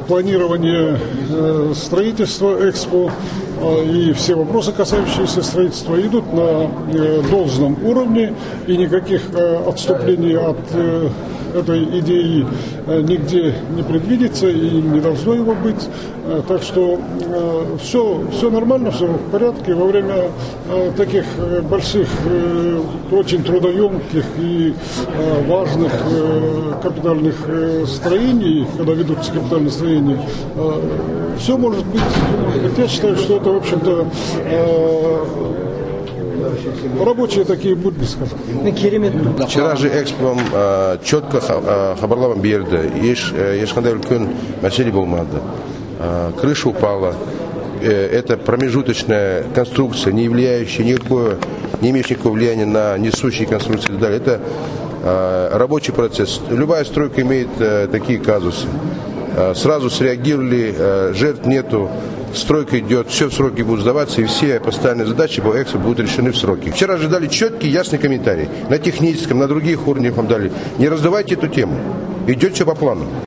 планирование строительства Экспо и все вопросы, касающиеся строительства, идут на должном уровне, и никаких отступлений от этой идеи нигде не предвидится и не должно его быть. Так что все нормально, все в порядке. Во время таких больших, очень трудоемких и важных капитальных строений, когда ведутся капитальные строения, все может быть. Я считаю, что это, в общем-то, рабочие такие будни, скажем. Вчера же Экспо четко хабарлавам берді. Ешқандай үлкен мәселе болмады. Крыша упала. Это промежуточная конструкция, не имеющая никакого влияния на несущие конструкции и так далее. Это рабочий процесс. Любая стройка имеет такие казусы. Сразу среагировали, жертв нету. Стройка идет, все в сроки будут сдаваться, и все поставленные задачи по Экспо будут решены в сроки. Вчера ожидали четкий, ясный комментарий. На техническом, на других уровнях вам дали. Не раздавайте эту тему. Идет все по плану.